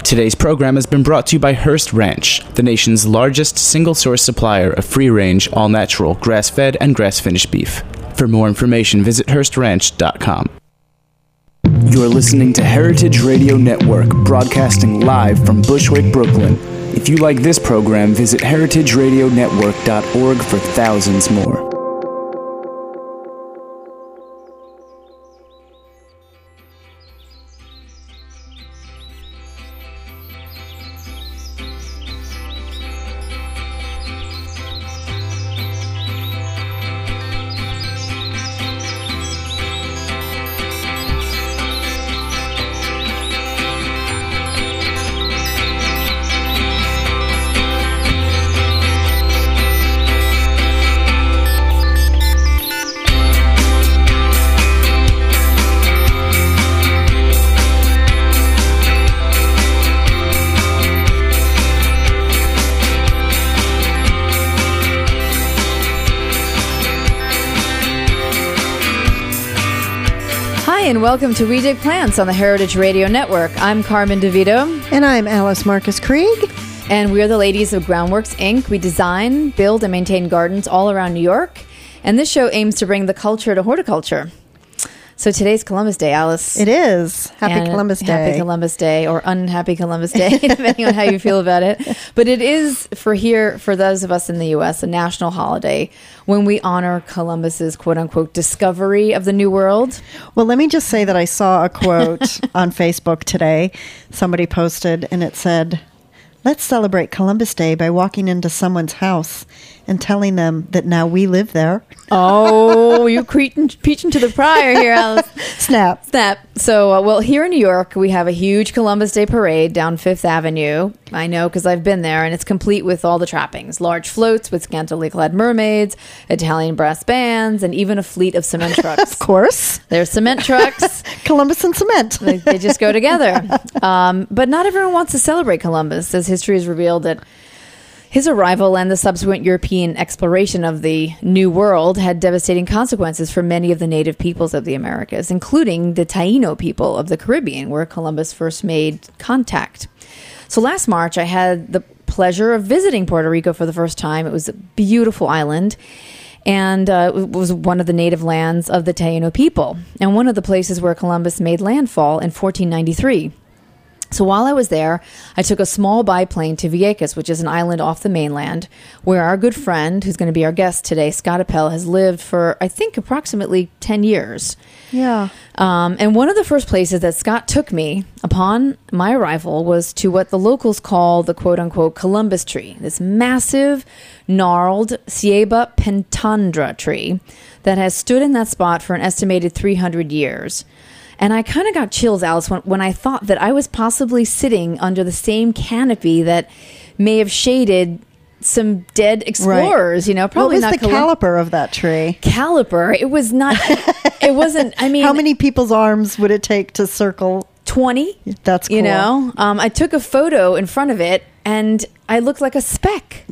Today's program has been brought to you by Hearst Ranch, the nation's largest single-source supplier of free-range, all-natural, grass-fed, and grass-finished beef. For more information, visit HearstRanch.com. You're listening to Heritage Radio Network, broadcasting live from Bushwick, Brooklyn. If you like this program, visit heritageradionetwork.org for thousands more. And welcome to We Dig Plants on the Heritage Radio Network. I'm Carmen DeVito. And I'm Alice Marcus Krieg. And we're the ladies of Groundworks, Inc. We design, build, and maintain gardens all around New York. And this show aims to bring the culture to horticulture. So today's Columbus Day, Alice. It is. Happy Columbus Day. Happy Columbus Day, or unhappy Columbus Day, depending on how you feel about it. But it is, for those of us in the U.S., a national holiday when we honor Columbus's quote-unquote discovery of the New World. Well, let me just say that I saw a quote on Facebook today. Somebody posted, and it said, "Let's celebrate Columbus Day by walking into someone's house and telling them that now we live there." Oh, you're preaching to the choir here, Alice. Snap. So, well, here in New York, we have a huge Columbus Day parade down Fifth Avenue. I know because I've been there, and it's complete with all the trappings. Large floats with scantily clad mermaids, Italian brass bands, and even a fleet of cement trucks. Of course. They're cement trucks. Columbus and cement. They just go together. But not everyone wants to celebrate Columbus, as history has revealed that his arrival and the subsequent European exploration of the New World had devastating consequences for many of the native peoples of the Americas, including the Taino people of the Caribbean, where Columbus first made contact. So last March, I had the pleasure of visiting Puerto Rico for the first time. It was a beautiful island, and it was one of the native lands of the Taino people, and one of the places where Columbus made landfall in 1493. So while I was there, I took a small biplane to Vieques, which is an island off the mainland, where our good friend, who's going to be our guest today, Scott Appel, has lived for, I think, approximately 10 years. Yeah. And one of the first places that Scott took me upon my arrival was to what the locals call the quote-unquote Columbus tree, this massive, gnarled Ceiba pentandra tree that has stood in that spot for an estimated 300 years. And I kind of got chills, Alice, when I thought that I was possibly sitting under the same canopy that may have shaded some dead explorers, right. Probably not. What was the caliper of that tree? Caliper? It was not, it wasn't, I mean. How many people's arms would it take to circle? 20. That's cool. I took a photo in front of it and I looked like a speck,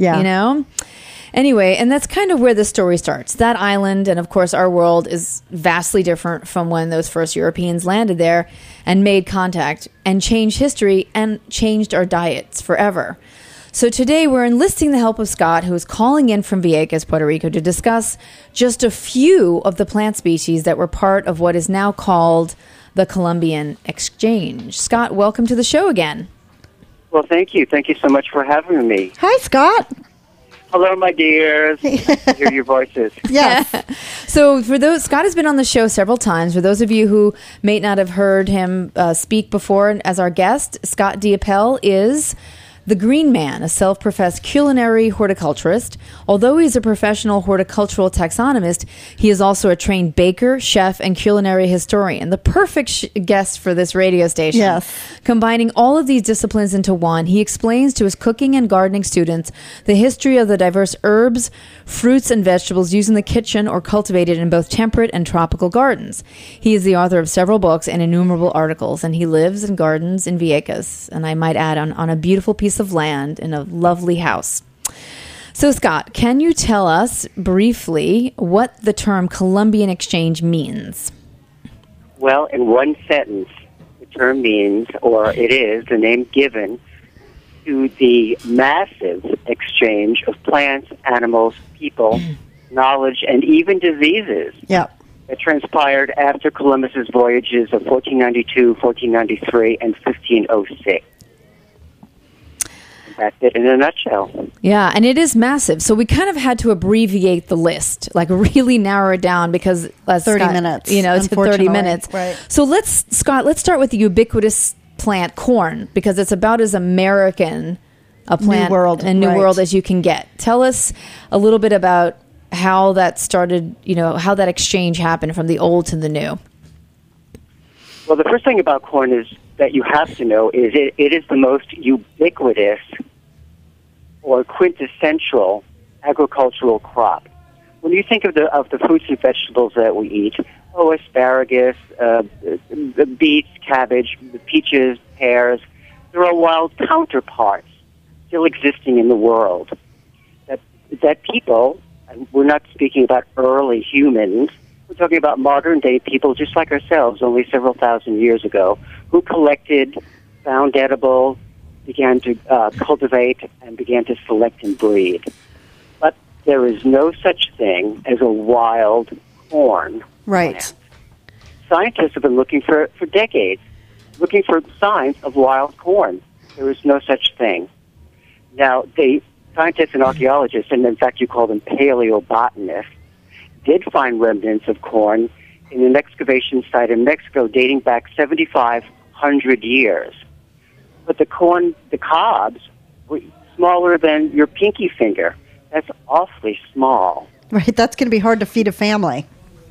Anyway, and that's kind of where the story starts. That island, and of course our world, is vastly different from when those first Europeans landed there and made contact and changed history and changed our diets forever. So today we're enlisting the help of Scott, who is calling in from Vieques, Puerto Rico, to discuss just a few of the plant species that were part of what is now called the Columbian Exchange. Scott, welcome to the show again. Well, thank you. Thank you so much for having me. Hi, Scott. Hello, my dears. Nice to hear your voices. Yes. So Scott has been on the show several times. For those of you who may not have heard him speak before as our guest, Scott D. Appel is the Green Man, a self-professed culinary horticulturist. Although he's a professional horticultural taxonomist, he is also a trained baker, chef, and culinary historian. The perfect guest for this radio station. Yes. Combining all of these disciplines into one, he explains to his cooking and gardening students the history of the diverse herbs, fruits, and vegetables used in the kitchen or cultivated in both temperate and tropical gardens. He is the author of several books and innumerable articles, and he lives and gardens in Vieques, and I might add, on a beautiful piece of land in a lovely house. So, Scott, can you tell us briefly what the term Columbian Exchange means? Well, in one sentence, it term means, or it is, the name given to the massive exchange of plants, animals, people, knowledge, and even diseases Yep. that transpired after Columbus's voyages of 1492, 1493, and 1506. That's it in a nutshell. Yeah, and it is massive. So we kind of had to abbreviate the list, like really narrow it down because 30 minutes, to 30 unfortunately. minutes. Right. So let's start with the ubiquitous plant corn because it's about as American a plant New World, and New right. World as you can get. Tell us a little bit about how that started, how that exchange happened from the old to the new. Well, the first thing about corn is that you have to know is it is the most ubiquitous or quintessential agricultural crop. When you think of the fruits and vegetables that we eat, asparagus, the beets, cabbage, the peaches, pears, there are wild counterparts still existing in the world. That people, and we're not speaking about early humans, we're talking about modern-day people just like ourselves only several thousand years ago, who collected, found edible, began to cultivate, and began to select and breed. But there is no such thing as a wild corn Right. plant. Scientists have been looking for decades, looking for signs of wild corn. There is no such thing. Now, scientists and archaeologists, and in fact you call them paleobotanists, did find remnants of corn in an excavation site in Mexico dating back 7,500 years. But the cobs were smaller than your pinky finger. That's awfully small. Right. That's going to be hard to feed a family.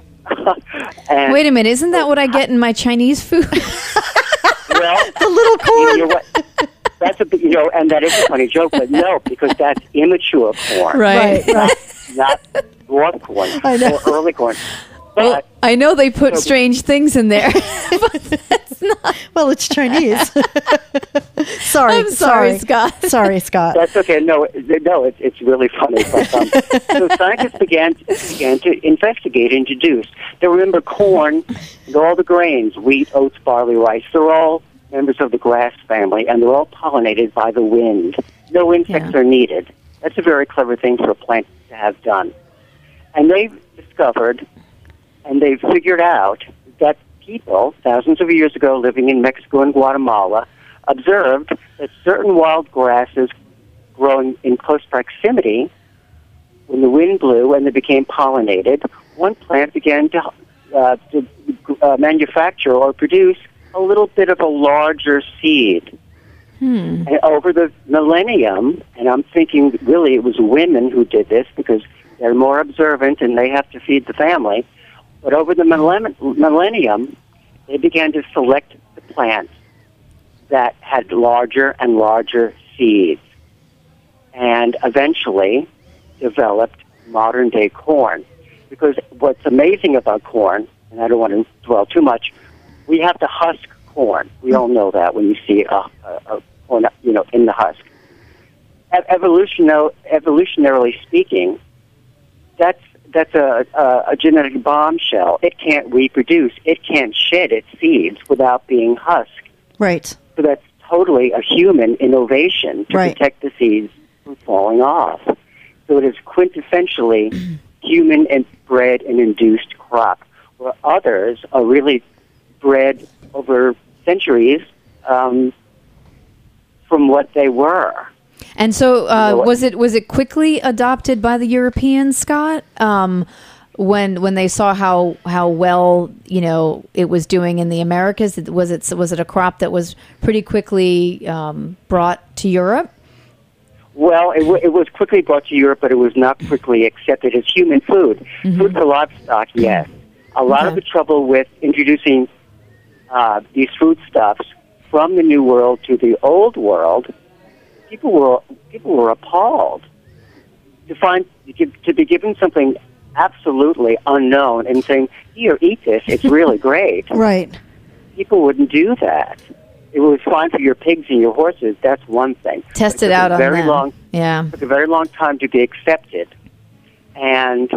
And, Wait a minute, isn't that what I get in my Chinese food? well, The little corn. you know what? That's and that is a funny joke, but no, because that's immature corn. Right. Not dwarf corn I know. or early corn. Well, But I know they put strange things in there. But that's not. Well, it's Chinese. Sorry. I'm sorry, Scott. Sorry, Scott. that's okay. No, it's really funny. But, so scientists began to investigate and deduce. They remember corn and all the grains, wheat, oats, barley, rice. They're all members of the grass family, and they're all pollinated by the wind. No insects are needed. That's a very clever thing for a plant to have done. And they've discovered, and they've figured out that people, thousands of years ago, living in Mexico and Guatemala, observed that certain wild grasses growing in close proximity, when the wind blew and they became pollinated, one plant began to manufacture or produce a little bit of a larger seed. And over the millennium, and I'm thinking really it was women who did this because they're more observant and they have to feed the family, but over the millennium, they began to select the plants that had larger and larger seeds and eventually developed modern-day corn. Because what's amazing about corn, and I don't want to dwell too much, we have to husk corn. We all know that when you see a corn, in the husk. Evolutionarily speaking, that's a genetic bombshell. It can't reproduce. It can't shed its seeds without being husked. Right. So that's totally a human innovation to protect the seeds from falling off. So it is quintessentially human and bred and induced crop, where others are really bred over centuries from what they were. And so, was it quickly adopted by the Europeans, Scott? When they saw how well it was doing in the Americas, was it a crop that was pretty quickly brought to Europe? Well, it was quickly brought to Europe, but it was not quickly accepted as human food. Food for livestock, yes. A lot of the trouble with introducing these foodstuffs from the New World to the Old World, people were appalled to be given something absolutely unknown and saying, "Here, eat this. It's really great." Right. People wouldn't do that. It was fine for your pigs and your horses. That's one thing. Test it out on them. It took a very long time to be accepted, and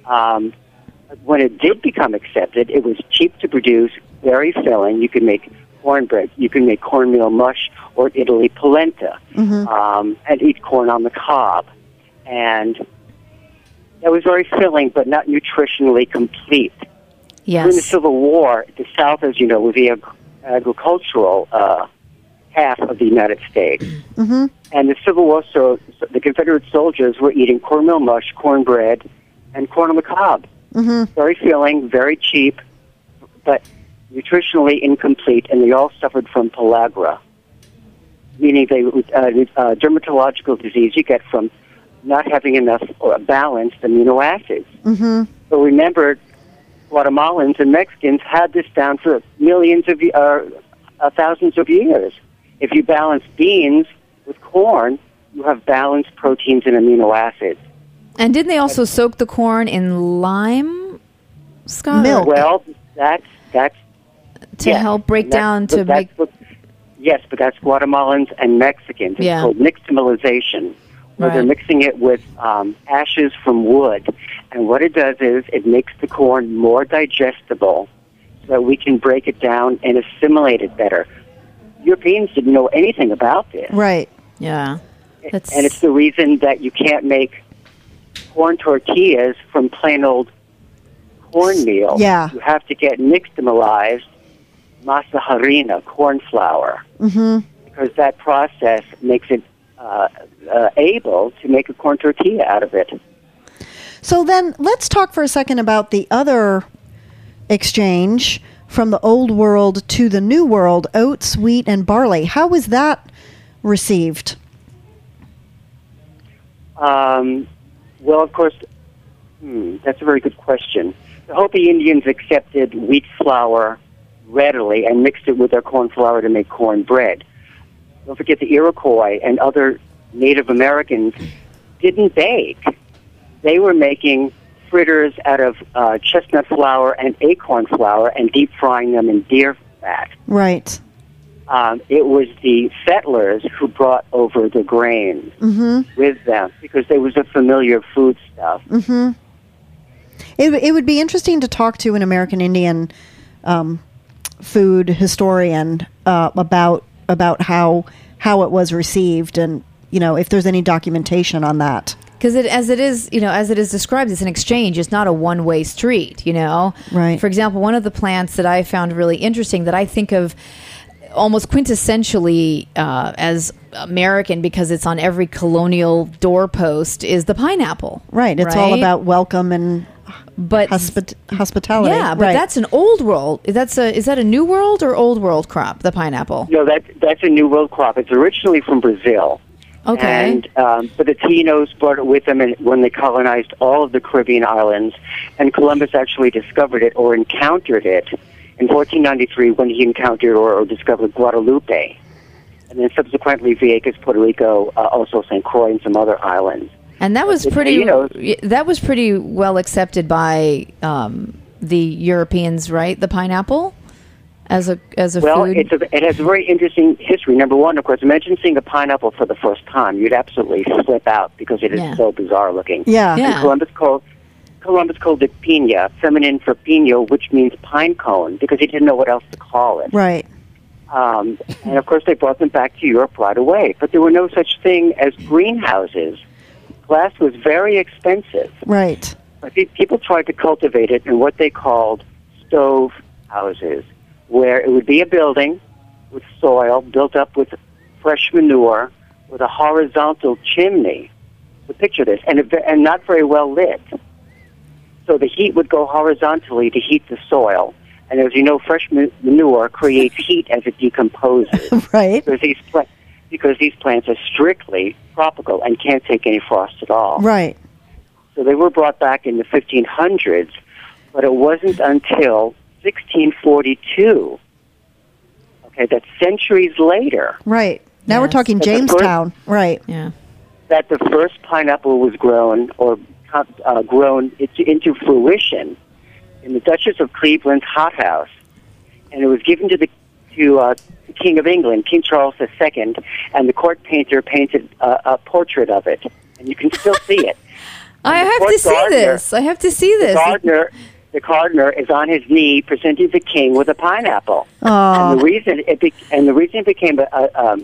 when it did become accepted, it was cheap to produce, very filling. You could make cornbread. You can make cornmeal mush or Italy polenta, and eat corn on the cob. And that was very filling, but not nutritionally complete. Yes. During the Civil War, the South, as you know, was the agricultural half of the United States. Mm-hmm. And the Civil War, so the Confederate soldiers were eating cornmeal mush, cornbread, and corn on the cob. Mm-hmm. Very filling, very cheap, but nutritionally incomplete, and they all suffered from pellagra, meaning dermatological disease you get from not having enough balanced amino acids. Mm-hmm. So remember, Guatemalans and Mexicans had this down for thousands of years. If you balance beans with corn, you have balanced proteins and amino acids. And didn't they also soak the corn in lime, Scott? Milk. Well, that's to help break down to make. Yes, but that's Guatemalans and Mexicans. It's called nixtamalization, where they're mixing it with ashes from wood. And what it does is it makes the corn more digestible so that we can break it down and assimilate it better. Europeans didn't know anything about this. Right. Yeah. And it's the reason that you can't make corn tortillas from plain old cornmeal. Yeah. You have to get nixtamalized masa harina, corn flour, because that process makes it able to make a corn tortilla out of it. So then let's talk for a second about the other exchange from the old world to the new world, oats, wheat, and barley. How was that received? Well, of course, that's a very good question. The Hopi Indians accepted wheat flour readily and mixed it with their corn flour to make corn bread. Don't forget the Iroquois and other Native Americans didn't bake. They were making fritters out of chestnut flour and acorn flour and deep frying them in deer fat. Right. It was the settlers who brought over the grains with them because they was a familiar foodstuff. Mm-hmm. It would be interesting to talk to an American Indian food historian about how it was received, and if there's any documentation on that. Because as it is described, it's an exchange. It's not a one-way street. Right. For example, one of the plants that I found really interesting that I think of almost quintessentially as American because it's on every colonial doorpost is the pineapple. Right. It's all about welcome and hospitality. Yeah, but that's an old world. Is that a new world or old world crop, the pineapple? No, that's a new world crop. It's originally from Brazil. Okay. And but the Taínos brought it with them when they colonized all of the Caribbean islands, and Columbus actually discovered it or encountered it in 1493 when he encountered or discovered Guadalupe, and then subsequently Vieques, Puerto Rico, also St. Croix, and some other islands. And that was pretty well accepted by the Europeans, right? The pineapple as a food. It has a very interesting history. Number one, of course, imagine seeing a pineapple for the first time. You'd absolutely flip out because it is so bizarre looking. Yeah. And Columbus called it piña, feminine for piño, which means pine cone, because he didn't know what else to call it. Right. And of course, they brought them back to Europe right away. But there were no such thing as greenhouses. Glass was very expensive. Right. But people tried to cultivate it in what they called stove houses, where it would be a building with soil built up with fresh manure with a horizontal chimney. So picture this, and not very well lit. So the heat would go horizontally to heat the soil. And as you know, fresh manure creates heat as it decomposes. Right. Because these plants are strictly tropical and can't take any frost at all. Right. So they were brought back in the 1500s, but it wasn't until 1642, that's centuries later. Right. Now we're talking Jamestown. Right. Yeah. That the first pineapple was grown into fruition in the Duchess of Cleveland's hothouse, and it was given to the King of England, King Charles II, and the court painter painted a portrait of it, and you can still see it. I have to see this. The the gardener is on his knee presenting the king with a pineapple. Aw. And the reason it became the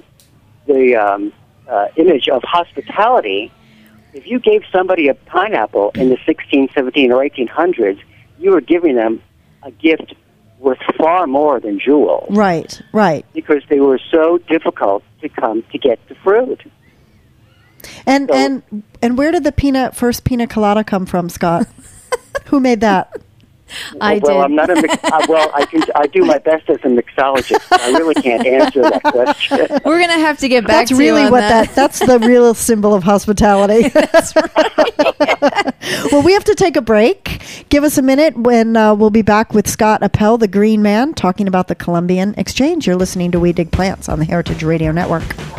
image of hospitality. If you gave somebody a pineapple in the 16, 17, or 1800s, you were giving them a gift worth far more than jewels. Right. Because they were so difficult to come to get the fruit. And So- and where did the first pina colada come from, Scott? Who made that? I well, did. I'm not I do my best as a mixologist. I really can't answer that question. We're going to have to get back That's to really you on what that. that's the real symbol of hospitality. That's right. Well, we have to take a break. Give us a minute when we'll be back with Scott Appel, the Green Man, talking about the Columbian Exchange. You're listening to We Dig Plants on the Heritage Radio Network.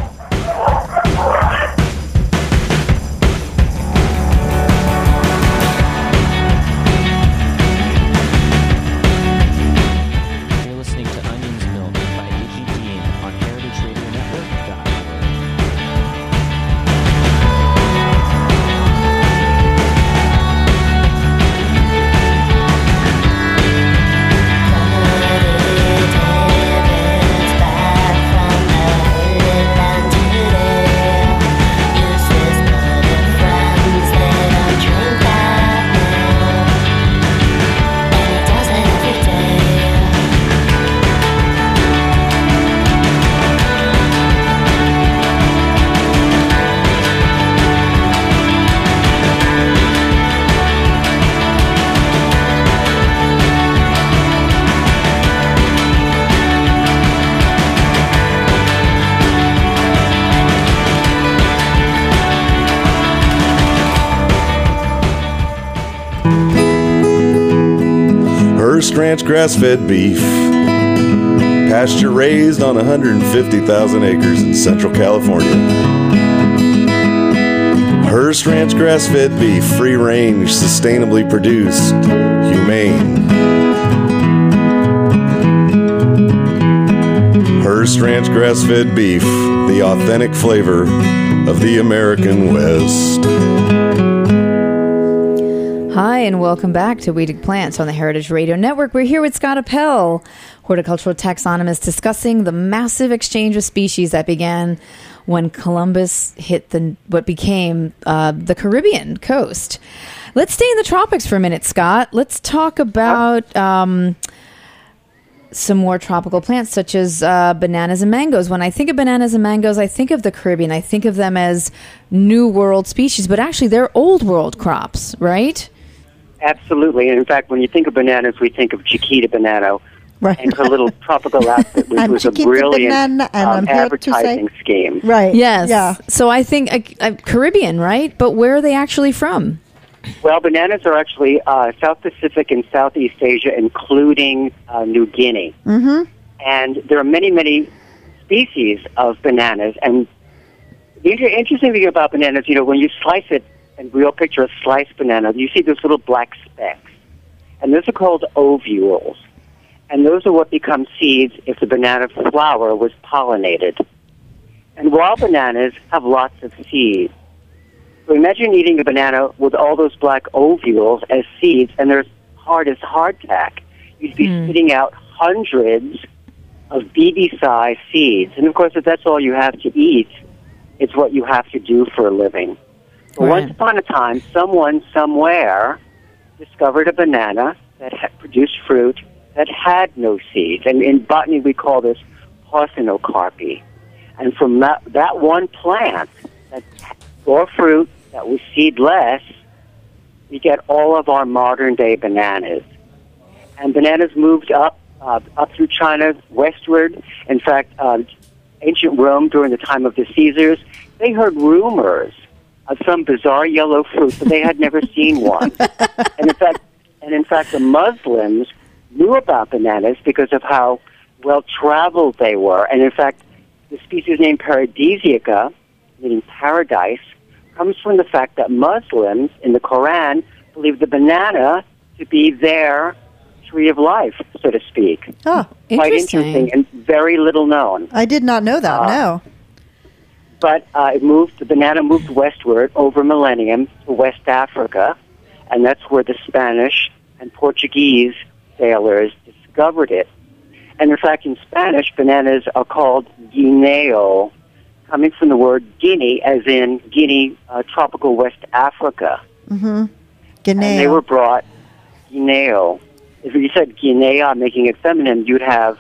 You're listening to Onions Milk by A.G. Dean on heritageradionetwork.org. Hearst Ranch grass-fed beef, pasture raised on 150,000 acres in Central California. Hearst Ranch grass-fed beef, free range, sustainably produced, humane. Hearst Ranch grass-fed beef, the authentic flavor of the American West. Hi, and welcome back to We Dig Plants on the Heritage Radio Network. We're here with Scott Appel, horticultural taxonomist, discussing the massive exchange of species that began when Columbus hit what became the Caribbean coast. Let's stay in the tropics for a minute, Scott. Let's talk about some more tropical plants, such as bananas and mangoes. When I think of bananas and mangoes, I think of the Caribbean. I think of them as New World species, but actually they're Old World crops, right? Absolutely. And in fact, when you think of bananas, we think of Chiquita Banano Right. and her little tropical outfit, which I'm was a Chiquita brilliant Banana, and I'm here to say- advertising scheme. Right. Yes. Yeah. So I think Caribbean, right? But where are they actually from? Well, bananas are actually South Pacific and Southeast Asia, including New Guinea. Mm-hmm. And there are many, many species of bananas. And the interesting thing about bananas, when you slice it, and we'll picture a sliced banana, you see those little black specks. And those are called ovules. And those are what become seeds if the banana flower was pollinated. And wild bananas have lots of seeds. So imagine eating a banana with all those black ovules as seeds, and they're hard as hardtack. You'd be spitting out hundreds of BB-sized seeds. And, of course, if that's all you have to eat, it's what you have to do for a living. But Right. once upon a time, someone somewhere discovered a banana that had produced fruit that had no seeds. And in botany, we call this parthenocarpy. And from that one plant that bore fruit that was seedless, we get all of our modern-day bananas. And bananas moved up through China, westward. In fact, ancient Rome, during the time of the Caesars, they heard rumors of some bizarre yellow fruit, but they had never seen one. And in fact, the Muslims knew about bananas because of how well-traveled they were. And in fact, the species named Paradisiaca, meaning paradise, comes from the fact that Muslims in the Quran believe the banana to be their tree of life, so to speak. Oh, Quite interesting and very little known. I did not know that. No. But the banana moved westward over millennium to West Africa, and that's where the Spanish and Portuguese sailors discovered it. And in fact, in Spanish, bananas are called guineo, coming from the word Guinea, as in Guinea, tropical West Africa. Guineo. And they were brought guineo. If you said Guinea, making it feminine, you'd have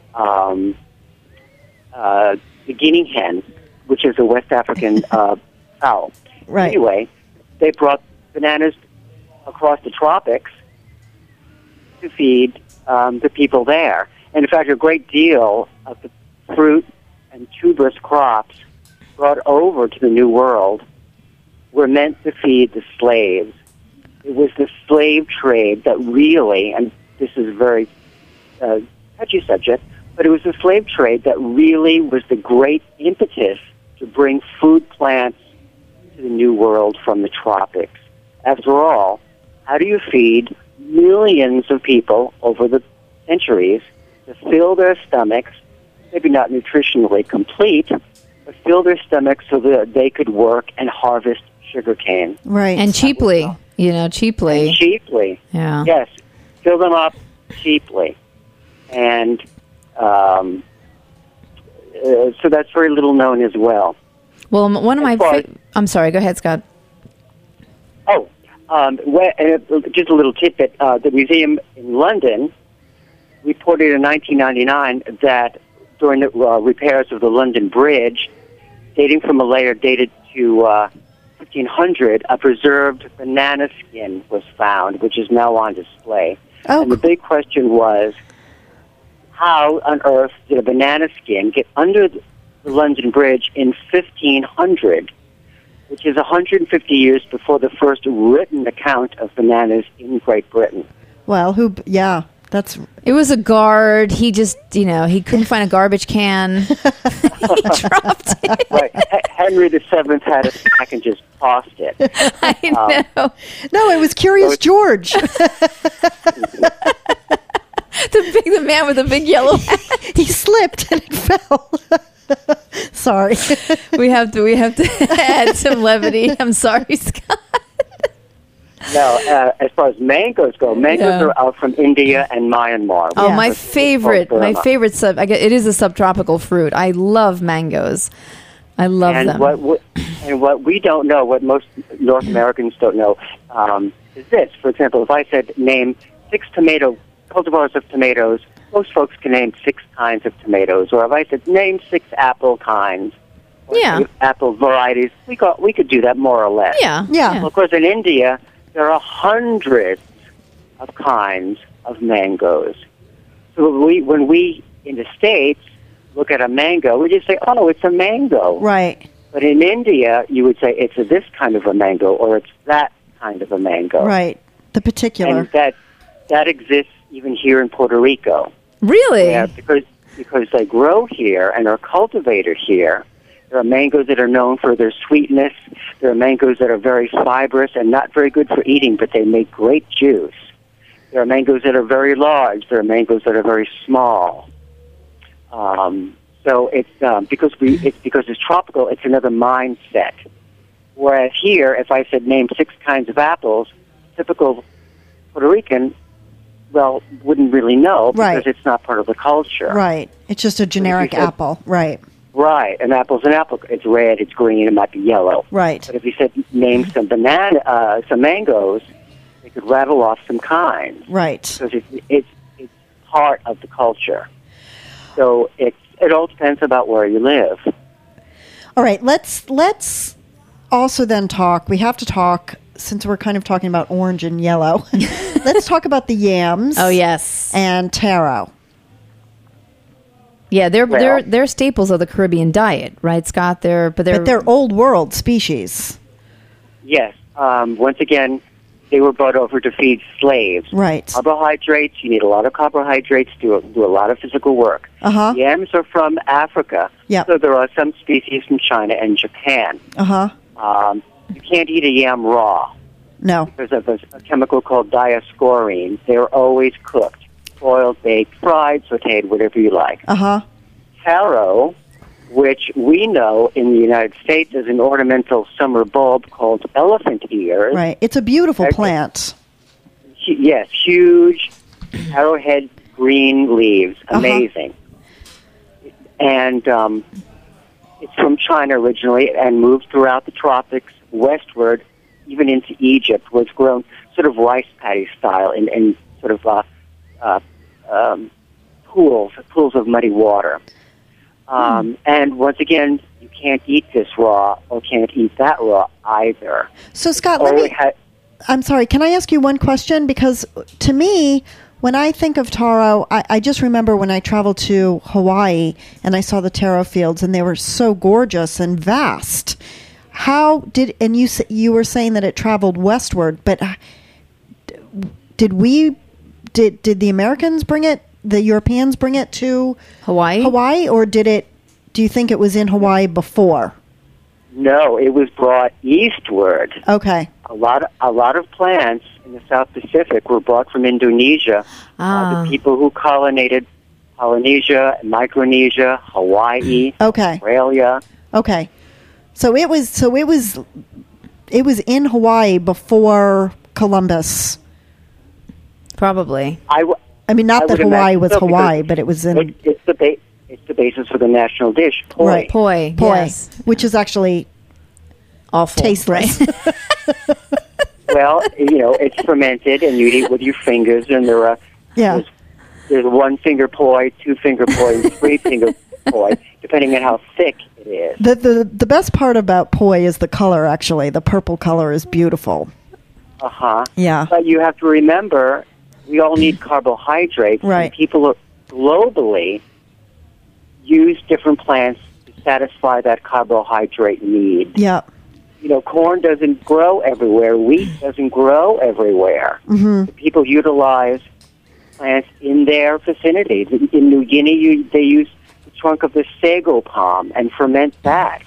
the guinea hen, which is a West African fowl. Right. Anyway, they brought bananas across the tropics to feed the people there. And in fact, a great deal of the fruit and tuberous crops brought over to the New World were meant to feed the slaves. It was the slave trade that really, and this is a very touchy subject, but it was the slave trade that really was the great impetus to bring food plants to the New World from the tropics. After all, how do you feed millions of people over the centuries to fill their stomachs, maybe not nutritionally complete, but fill their stomachs so that they could work and harvest sugarcane? Right. And cheaply, cheaply. And cheaply. Yeah. Yes, fill them up cheaply. And so that's very little known as well. Well, one of my... I'm sorry, go ahead, Scott. Oh, just a little tidbit. The museum in London reported in 1999 that during the repairs of the London Bridge, dating from a layer dated to 1500, a preserved banana skin was found, which is now on display. Oh, and the big question was, how on earth did a banana skin get under the London Bridge in 1500, which is 150 years before the first written account of bananas in Great Britain? well, that's... It was a guard. He just, he couldn't find a garbage can. He dropped it. Right. Henry VII had it back and just tossed it. I know. No, it was Curious George. The man with the big yellow hat. He slipped and it fell. Sorry. We have to add some levity. I'm sorry, Scott. Now, as far as mangoes go, mangoes are out from India and Myanmar. Oh, Yeah. my favorite it is a subtropical fruit. I love mangoes. I love and them. What we don't know, what most North Americans don't know, is this. For example, if I said name 6 cultivars of tomatoes, most folks can name 6 kinds of tomatoes. Or if I said name 6 apple kinds, or Yeah. apple varieties, we could do that more or less. Yeah. Yeah. Well, of course, in India, there are hundreds of kinds of mangoes. So when we in the States look at a mango, we just say, oh, it's a mango. Right. But in India, you would say it's this kind of a mango or it's that kind of a mango. Right. The particular. And that exists even here in Puerto Rico. Really? Yeah, because they grow here and are cultivated here. There are mangoes that are known for their sweetness. There are mangoes that are very fibrous and not very good for eating, but they make great juice. There are mangoes that are very large. There are mangoes that are very small. So it's because it's tropical. It's another mindset. Whereas here, if I said name 6 kinds of apples, typical Puerto Rican, wouldn't really know because Right. it's not part of the culture. Right. It's just a generic said- apple. Right. Right, an apple's an apple. It's red, it's green, it might be yellow. Right. But if you said name some some mangoes, they could rattle off some kinds Right. because it's part of the culture. So it all depends about where you live. All right. Let's also then talk. We have to talk, since we're kind of talking about orange and yellow. Let's talk about the yams. Oh, yes. And taro. Yeah, Well- they're staples of the Caribbean diet, right, Scott? But they're old world species. Yes. Once again, they were brought over to feed slaves. Right. Carbohydrates. You need a lot of carbohydrates to do a lot of physical work. Uh-huh. Yams are from Africa. Yep. So there are some species from China and Japan. Uh-huh. You can't eat a yam raw No. because of a chemical called diascorine. They're always cooked, boiled, baked, fried, sautéed, whatever you like. Uh-huh. Taro, which we know in the United States as an ornamental summer bulb called elephant ears. Right. It's a beautiful Okay. plant. Yes, huge arrowhead green leaves. Amazing. And it's from China originally and moved throughout the tropics westward, even into Egypt, where it's grown sort of rice paddy style in sort of pools of muddy water. And once again, you can't eat this raw or can't eat that raw either. So, Scott, Or I'm sorry, can I ask you one question? Because to me, when I think of taro, I just remember when I traveled to Hawaii and I saw the taro fields, and they were so gorgeous and vast. How did, and you were saying that it traveled westward, but did the Americans bring it, the Europeans bring it to Hawaii, or do you think it was in Hawaii before? No, it was brought eastward. Okay. A lot of plants in the South Pacific were brought from Indonesia. The people who colonized Polynesia, Micronesia, Hawaii, Australia. Okay. So it was in Hawaii before Columbus. Probably. I mean, not I that would Hawaii imagine was so, Hawaii, because but it was in it's the basis for the national dish, poi. Right. Poi, yes. which is actually Awful. tasteless. Right? Well, it's fermented, and you eat with your fingers, and there's one finger poi, two finger poi, and three finger poi, depending on how thick it is. The best part about poi is the color. Actually, the purple color is beautiful. Yeah. But you have to remember, we all need carbohydrates. Right. And people globally use different plants to satisfy that carbohydrate need. Yeah. Corn doesn't grow everywhere. Wheat doesn't grow everywhere. Mm-hmm. The people utilize plants in their vicinity. In New Guinea, they use the trunk of the sago palm and ferment that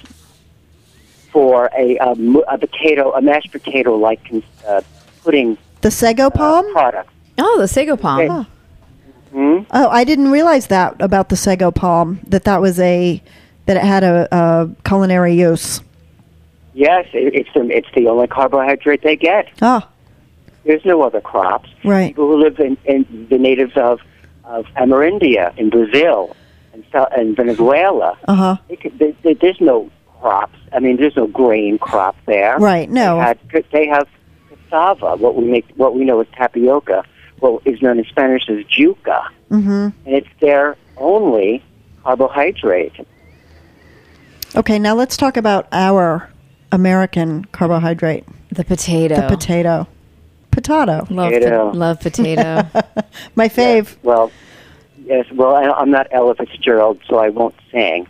for a mashed potato-like pudding. The sago palm Product. Oh, the sago palm. Okay. Oh, I didn't realize that about the sago palm. That it had a culinary use. Yes, it's the only carbohydrate they get. Oh, There's no other crops. right. People who live in the natives of Amerindia in Brazil and Venezuela, there's no crops. I mean, there's no grain crop there. Right. No. They have cassava, what we know as tapioca, what is known in Spanish as yuca, and it's their only carbohydrate. Okay, now let's talk about our American carbohydrate, The potato. the potato. Potato. Love potato. My fave. Well, yes. Well, I'm not Ella Fitzgerald, so I won't sing.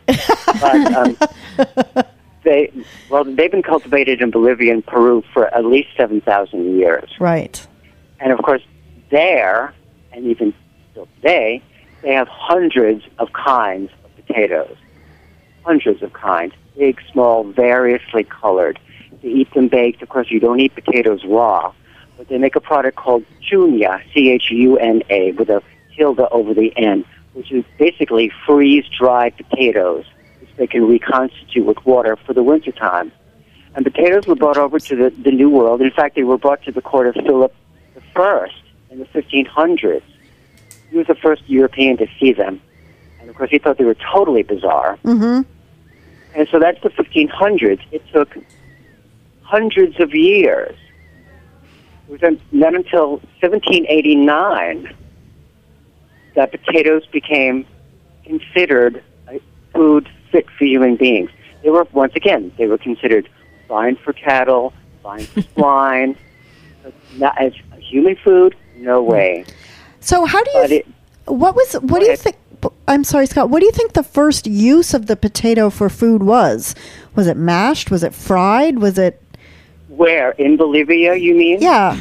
But they've been cultivated in Bolivia and Peru for at least 7,000 years. Right. And of course, there, and even still today, they have hundreds of kinds of potatoes. Hundreds of kinds. Big, small, variously colored. They eat them baked. Of course, you don't eat potatoes raw. But they make a product called chuna, C-H-U-N-A, with a tilde over the N, which is basically freeze-dried potatoes, which they can reconstitute with water for the wintertime. And potatoes were brought over to the New World. In fact, they were brought to the court of Philip I in the 1500s. He was the first European to see them. And, of course, he thought they were totally bizarre. Mm-hmm. And so that's the 1500s. It took hundreds of years. It was not until 1789 that potatoes became considered a food fit for human beings. They were, once again, considered fine for cattle, fine for swine. Not as a human food, no way. So how do you? What do you think? I'm sorry, Scott. What do you think the first use of the potato for food was? Was it mashed? Was it fried? Was it? Where in Bolivia? You mean? Yeah.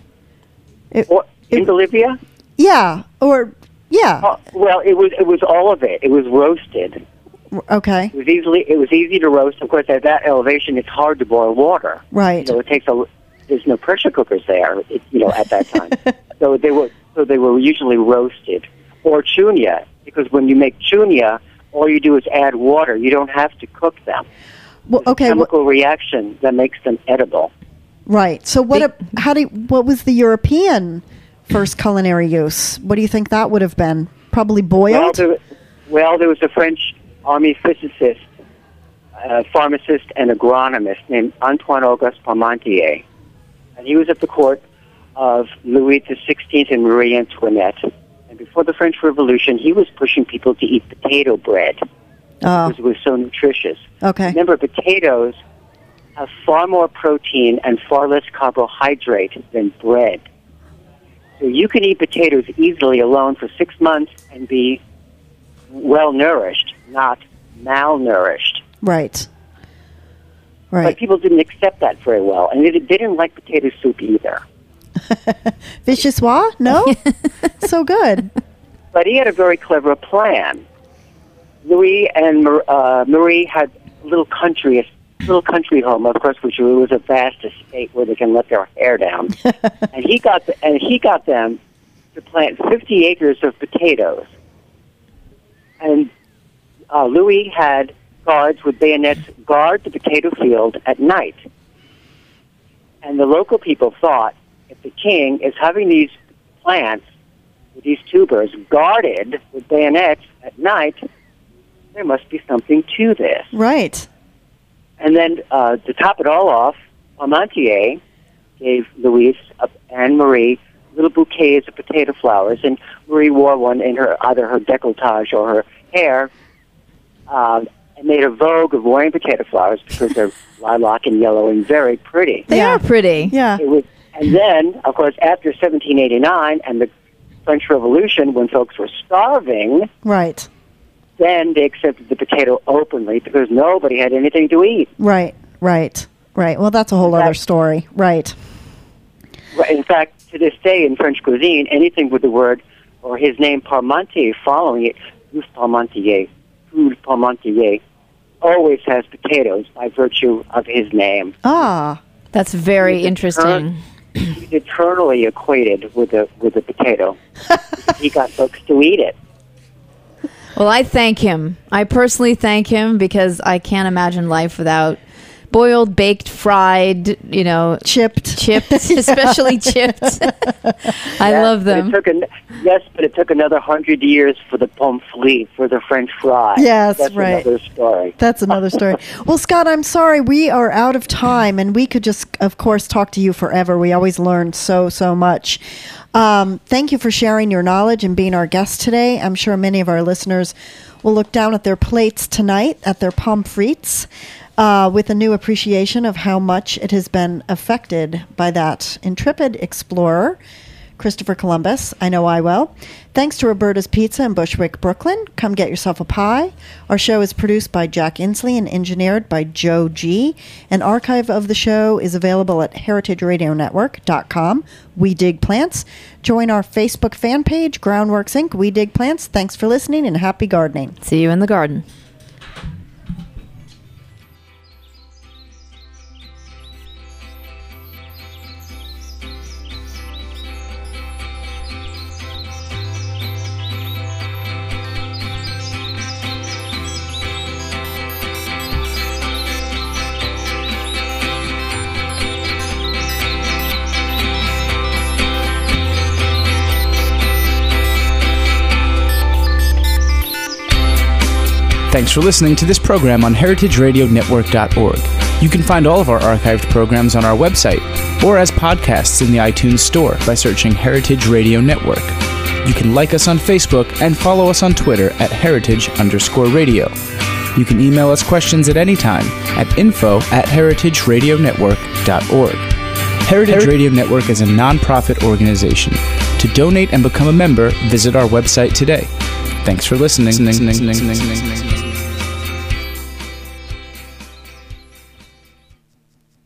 In Bolivia? Yeah. Or yeah. Well, it was all of it. It was roasted. Okay. It was easy to roast. Of course, at that elevation, it's hard to boil water. Right. It takes there's no pressure cookers there. At that time. So they were usually roasted or chuna, because when you make chuna, all you do is add water. You don't have to cook them. Well, okay. Chemical reaction that makes them edible. Right. So what was the European first culinary use? What do you think that would have been? Probably boiled? Well, there was a French army physicist, pharmacist, and agronomist named Antoine Auguste Parmentier. And he was at the court of Louis XVI and Marie Antoinette. And before the French Revolution, he was pushing people to eat potato bread because it was so nutritious. Okay. Remember, potatoes have far more protein and far less carbohydrate than bread. So you can eat potatoes easily alone for 6 months and be well-nourished, not malnourished. Right. But people didn't accept that very well, and they didn't like potato soup either. Vichyssoise? No? So good. But he had a very clever plan. Louis and Marie had a little country home, of course, which was a vast estate where they can let their hair down. and he got them to plant 50 acres of potatoes. And Louis had guards with bayonets guard the potato field at night. And the local people thought, if the king is having these plants with these tubers guarded with bayonets at night, there must be something to this. Right. And then to top it all off, Parmentier gave Louise and Marie little bouquets of potato flowers, and Marie wore one in either her décolletage or her hair, and made a vogue of wearing potato flowers because they're lilac and yellow and very pretty. They are pretty. Yeah. And then, of course, after 1789 and the French Revolution, when folks were starving, right, then they accepted the potato openly because nobody had anything to eat. Right. Well, that's a whole other story. Right. In fact, to this day in French cuisine, anything with the word or his name Parmentier following it, Gustave Parmentier, food Parmentier, always has potatoes by virtue of his name. Ah. That's very interesting. He's eternally equated with the potato. He got folks to eat it. Well, I thank him. I personally thank him because I can't imagine life without boiled, baked, fried, chipped, especially chipped. I love them. But it took another 100 years for the pommes for the French fry. Yes, That's right. another story. That's another story. Well, Scott, I'm sorry. We are out of time, and we could just, of course, talk to you forever. We always learn so much. Thank you for sharing your knowledge and being our guest today. I'm sure many of our listeners will look down at their plates tonight, at their pommes frites, with a new appreciation of how much it has been affected by that intrepid explorer, Christopher Columbus. I know I will. Thanks to Roberta's Pizza in Bushwick, Brooklyn. Come get yourself a pie. Our show is produced by Jack Inslee and engineered by Joe G. An archive of the show is available at heritageradionetwork.com. We Dig Plants. Join our Facebook fan page, Groundworks Inc. We Dig Plants. Thanks for listening and happy gardening. See you in the garden. Thanks for listening to this program on heritageradionetwork.org. You can find all of our archived programs on our website or as podcasts in the iTunes Store by searching Heritage Radio Network. You can like us on Facebook and follow us on Twitter at @heritage_radio. You can email us questions at any time at info@heritageradionetwork.org. Heritage Radio Network is a non-profit organization. To donate and become a member, visit our website today. Thanks for listening.